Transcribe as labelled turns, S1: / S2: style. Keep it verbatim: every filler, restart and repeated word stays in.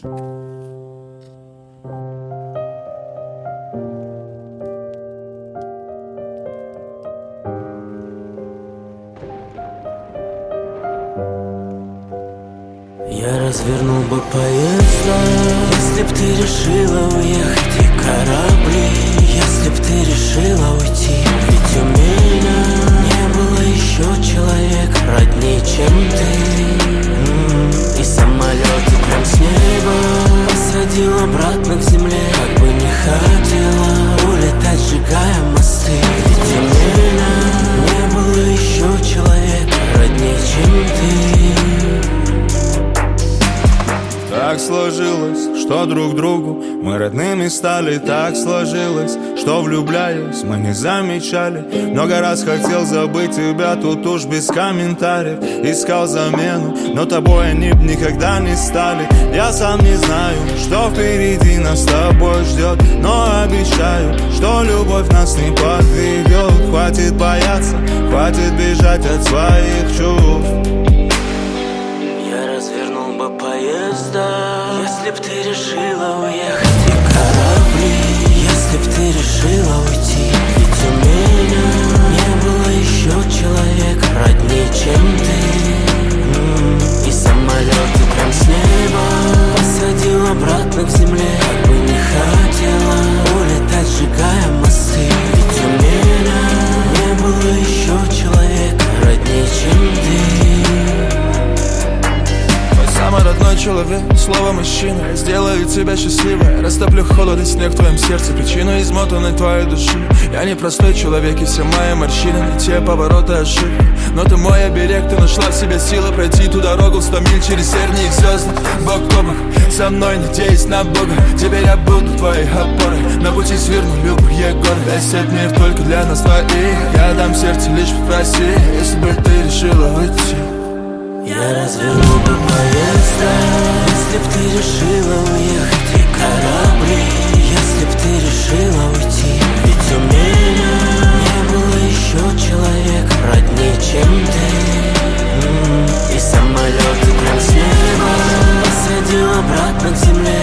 S1: Я развернул бы поезда, если б ты решила уехать, и корабли, если б ты решила уйти. Ведь у меня не было еще человека роднее, чем ты. М-м-м. И самолеты прям с неба посадил обратно к земле, как бы не хотела улетать, сжигая мосты. Ведь у меня не было еще человека роднее, чем ты.
S2: Так сложилось, что друг другу мы родными стали. Так сложилось, что влюбляясь мы не замечали. Много раз хотел забыть тебя, тут уж без комментариев. Искал замену, но тобой они б никогда не стали. Я сам не знаю, что впереди нас с тобой ждет, но обещаю, что любовь нас не подведет. Хватит бояться, хватит бежать от своих чувств.
S1: Я развернул бы поезда, если б ты решила уехать, и корабли, если б ты решила уйти. Ведь у меня не было еще человека роднее, чем ты. М-м-м. И самолеты прям с неба посадил обратно к земле, как бы не хотела улетать, сжигая мосты. Ведь у меня не было еще человека роднее, чем ты.
S3: Самый родной человек, слово мужчина. Я сделаю тебя счастливой, растоплю холод и снег в твоем сердце, причину измотанной твоей души. Я не простой человек, и все мои морщины, не те повороты ошибки. Но ты мой оберег, ты нашла в себе силы пройти ту дорогу сто миль через тернии и звезды. Бок о бок, со мной надеюсь на Бога. Теперь я буду твоей опорой, на пути сверну любые горы. Весь этот мир только для нас двоих, я дам сердце, лишь попроси, если бы ты решила уйти.
S1: Я развернул бы поезда, если б ты решила уехать, и корабли, если б ты решила уйти. Ведь у меня не было еще человека роднее, чем ты. М-м-м. И самолеты прям с неба посадил обратно к земле,